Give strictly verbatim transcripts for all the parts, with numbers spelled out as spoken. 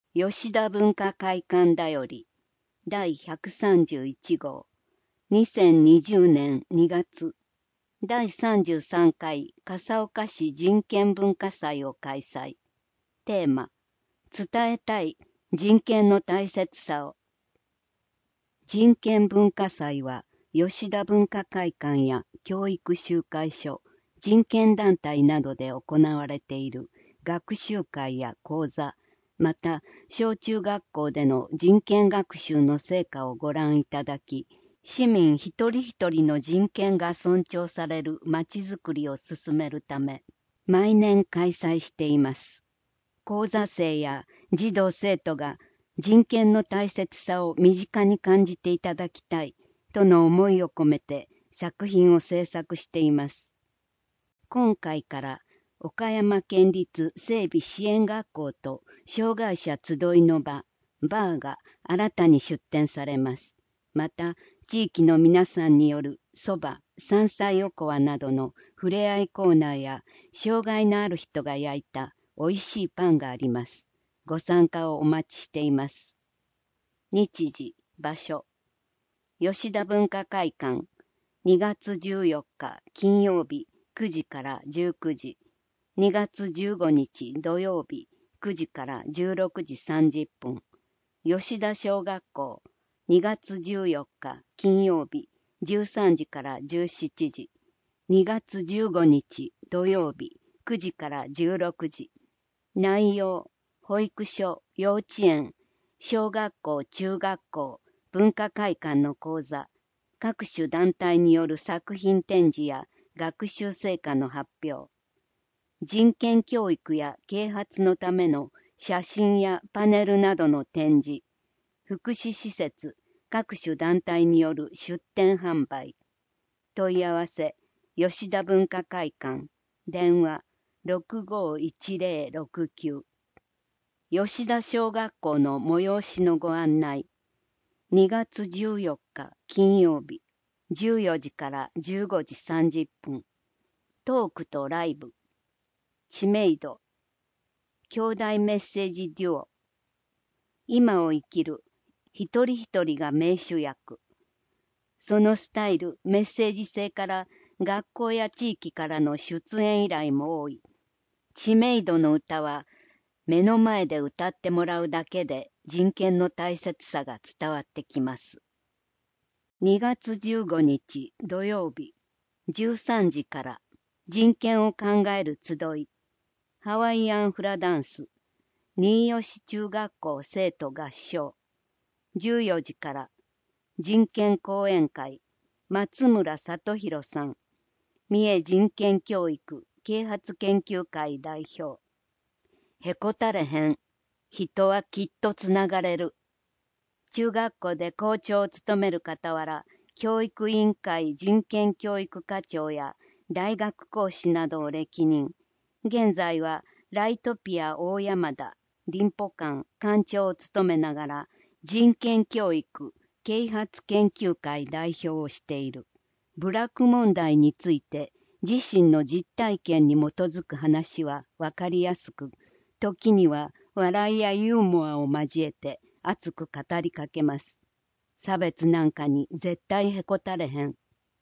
吉田文化会館だよりだいひゃくさんじゅういち号にせんにじゅうねんにがつだいさんじゅうさんかい笠岡市人権文化祭を開催。テーマ、伝えたい人権の大切さを。人権文化祭は吉田文化会館や教育集会所、人権団体などで行われている学習会や講座、また小中学校での人権学習の成果をご覧いただき、市民一人一人の人権が尊重されるまちづくりを進めるため、毎年開催しています。講座生や児童生徒が人権の大切さを身近に感じていただきたいとの思いを込めて作品を制作しています。今回から岡山県立整備支援学校と障害者集いの場、バーが新たに出展されます。また、地域の皆さんによるそば、山菜おこわなどのふれあいコーナーや障害のある人が焼いたおいしいパンがあります。ご参加をお待ちしています。日時、場所。吉田文化会館、にがつじゅうよっか金曜日くじからじゅうくじ。にがつじゅうごにち土曜日くじからじゅうろくじさんじゅっぷん。吉田小学校、にがつじゅうよっか金曜日じゅうさんじからじゅうしちじ。にがつじゅうごにち土曜日くじからじゅうろくじ。内容、保育所、幼稚園、小学校、中学校、文化会館の講座、各種団体による作品展示や学習成果の発表、人権教育や啓発のための写真やパネルなどの展示、福祉施設、各種団体による出展販売。問い合わせ、吉田文化会館、電話ろくごいちぜろろくきゅう。吉田小学校の催しのご案内。にがつじゅうよっか金曜日、じゅうよじからじゅうごじさんじゅっぷん。トークとライブ。知名度。兄弟メッセージデュオ。今を生きる。一人一人が名主役。そのスタイル、メッセージ性から学校や地域からの出演依頼も多い。知名度の歌は目の前で歌ってもらうだけで人権の大切さが伝わってきます。にがつじゅうごにち土曜日じゅうさんじから人権を考える集い、ハワイアンフラダンス、新吉中学校生徒合唱、じゅうよじから人権講演会、松村里弘さん、三重人権教育啓発研究会代表。へこたれへん。人はきっとつながれる。中学校で校長を務める傍ら、教育委員会人権教育課長や大学講師などを歴任。現在はライトピア大山田、林保館館長を務めながら、人権教育啓発研究会代表をしている。部落問題について自身の実体験に基づく話は分かりやすく、時には笑いやユーモアを交えて熱く語りかけます。差別なんかに絶対へこたれへん。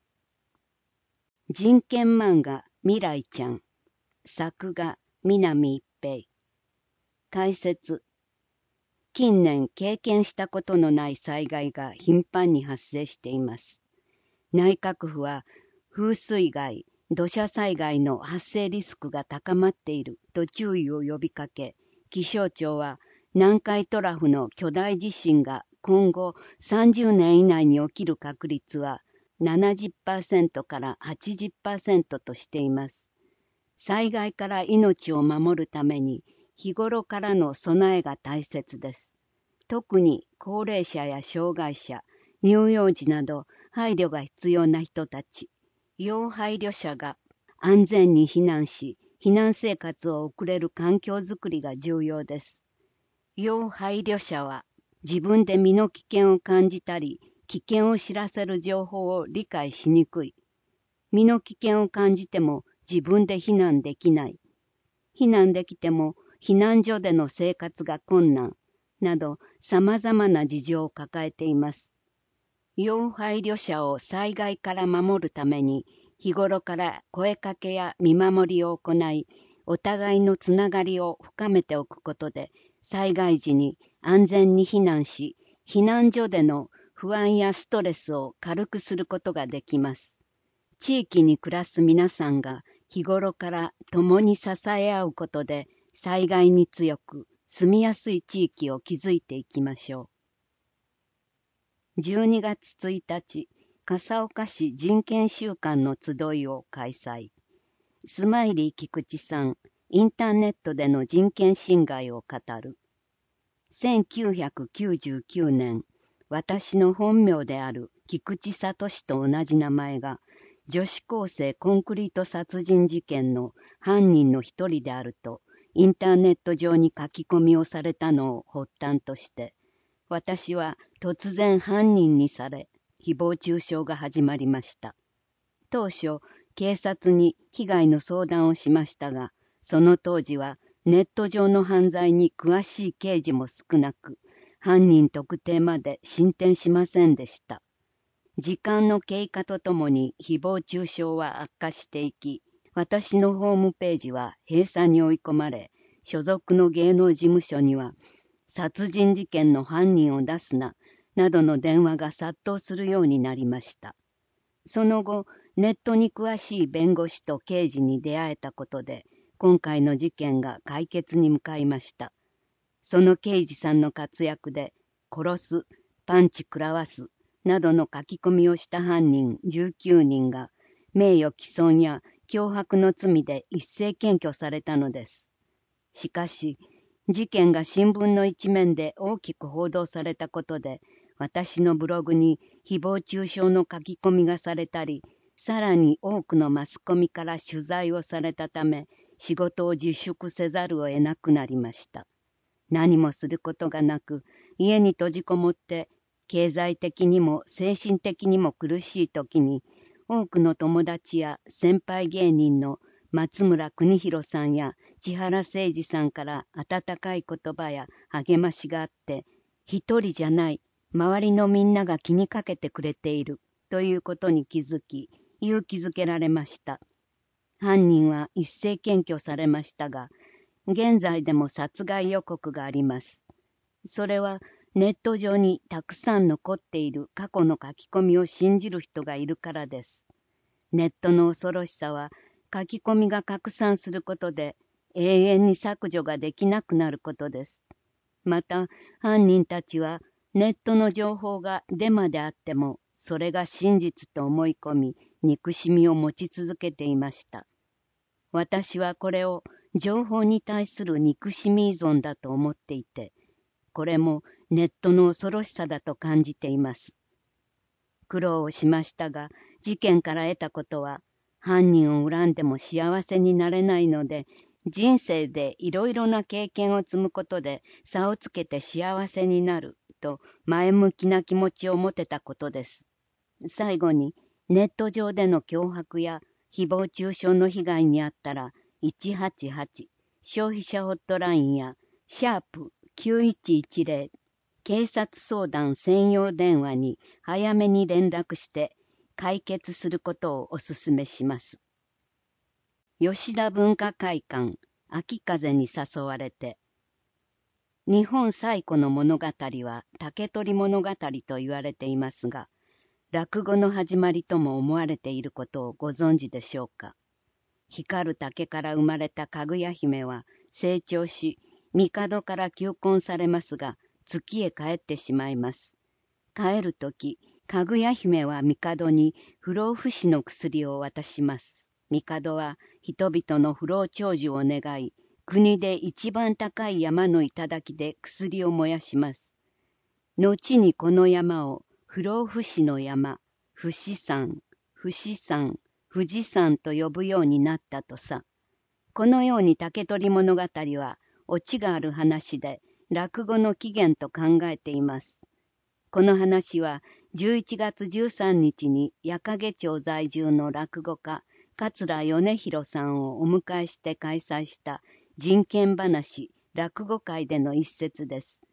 人権漫画未来ちゃん。作画南一平。解説。近年経験したことのない災害が頻繁に発生しています。内閣府は風水害、土砂災害の発生リスクが高まっていると注意を呼びかけ、気象庁は南海トラフの巨大地震が今後さんじゅうねん以内に起きる確率は ななじゅっパーセント から はちじゅっパーセント としています。災害から命を守るために日頃からの備えが大切です。特に高齢者や障害者、乳幼児など配慮が必要な人たち、要配慮者が安全に避難し、避難生活を送れる環境づくりが重要です。要配慮者は自分で身の危険を感じたり、危険を知らせる情報を理解しにくい。身の危険を感じても自分で避難できない。避難できても避難所での生活が困難。 など様々な事情を抱えています。要配慮者を災害から守るために日頃から声かけや見守りを行い、お互いのつながりを深めておくことで、災害時に安全に避難し、避難所での不安やストレスを軽くすることができます。地域に暮らす皆さんが日頃から共に支え合うことで、災害に強く住みやすい地域を築いていきましょう。じゅうにがつついたち、笠岡市人権週間の集いを開催。スマイリー菊池さん、インターネットでの人権侵害を語る。せんきゅうひゃくきゅうじゅうきゅうねん、私の本名である菊池聡と同じ名前が、女子高生コンクリート殺人事件の犯人の一人であると、インターネット上に書き込みをされたのを発端として、私は突然犯人にされ、誹謗中傷が始まりました。当初、警察に被害の相談をしましたが、その当時はネット上の犯罪に詳しい刑事も少なく、犯人特定まで進展しませんでした。時間の経過とともに誹謗中傷は悪化していき、私のホームページは閉鎖に追い込まれ、所属の芸能事務所には、殺人事件の犯人を出すな、などの電話が殺到するようになりました。その後、ネットに詳しい弁護士と刑事に出会えたことで、今回の事件が解決に向かいました。その刑事さんの活躍で、殺す、パンチ食らわす、などの書き込みをした犯人じゅうきゅうにんが、名誉毀損や脅迫の罪で一斉検挙されたのです。しかし、事件が新聞の一面で大きく報道されたことで、私のブログに誹謗中傷の書き込みがされたり、さらに多くのマスコミから取材をされたため、仕事を自粛せざるを得なくなりました。何もすることがなく、家に閉じこもって、経済的にも精神的にも苦しい時に、多くの友達や先輩芸人の松村邦弘さんや千原誠二さんから温かい言葉や励ましがあって、一人じゃない、周りのみんなが気にかけてくれているということに気づき、勇気づけられました。犯人は一斉検挙されましたが、現在でも殺害予告があります。それはネット上にたくさん残っている過去の書き込みを信じる人がいるからです。ネットの恐ろしさは、書き込みが拡散することで永遠に削除ができなくなることです。また、犯人たちはネットの情報がデマであっても、それが真実と思い込み、憎しみを持ち続けていました。私はこれを情報に対する憎しみ依存だと思っていて、これもネットの恐ろしさだと感じています。苦労をしましたが、事件から得たことは、犯人を恨んでも幸せになれないので、人生でいろいろな経験を積むことで差をつけて幸せになると前向きな気持ちを持てたことです。最後に、ネット上での脅迫や誹謗中傷の被害に遭ったら、いちはちはち消費者ホットラインやシャープきゅういちいちゼロ警察相談専用電話に早めに連絡して解決することをお勧めします。吉田文化会館、秋風に誘われて。日本最古の物語は竹取物語と言われていますが、落語の始まりとも思われていることをご存知でしょうか。光る竹から生まれたかぐや姫は成長し、帝から求婚されますが、月へ帰ってしまいます。帰るとき、かぐや姫は帝に不老不死の薬を渡します。帝は人々の不老長寿を願い、国で一番高い山の頂で薬を燃やします。後にこの山を不老不死の山、不死山、不死山、富士山と呼ぶようになったとさ。このように竹取物語はオチがある話で、落語の起源と考えています。この話はじゅういちがつじゅうさんにちに矢掛町在住の落語家桂米広さんをお迎えして開催した人権話落語会での一節です。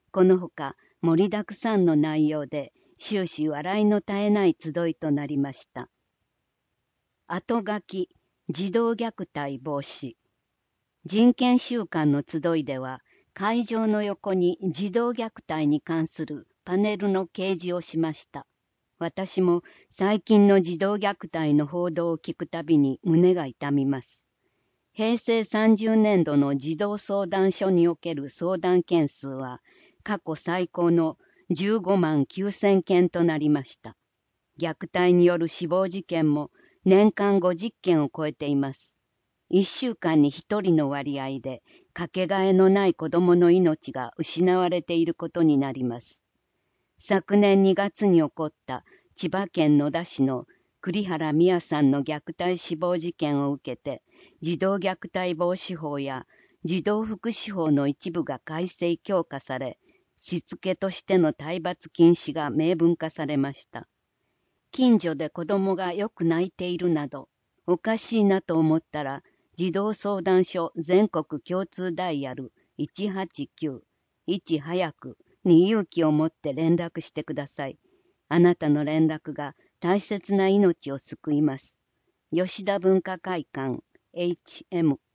このほか盛りだくさんの内容で終始笑いの絶えない集いとなりました。後書き、児童虐待防止。人権週間の集いでは、会場の横に児童虐待に関するパネルの掲示をしました。私も最近の児童虐待の報道を聞くたびに胸が痛みます。へいせいさんじゅうねんどの児童相談所における相談件数は過去最高のじゅうごまんきゅうせんけんとなりました。虐待による死亡事件も年間ごじゅっけんを超えています。いっしゅうかんにひとりの割合でかけがえのない子供の命が失われていることになります。昨年にがつに起こった千葉県野田市の栗原美也さんの虐待死亡事件を受けて、児童虐待防止法や児童福祉法の一部が改正強化され、しつけとしての体罰禁止が明文化されました。近所で子供がよく泣いているなど、おかしいなと思ったら、児童相談所全国共通ダイヤルいちはちきゅう、いち早くに勇気を持って連絡してください。あなたの連絡が大切な命を救います。吉田文化会館 エイチエム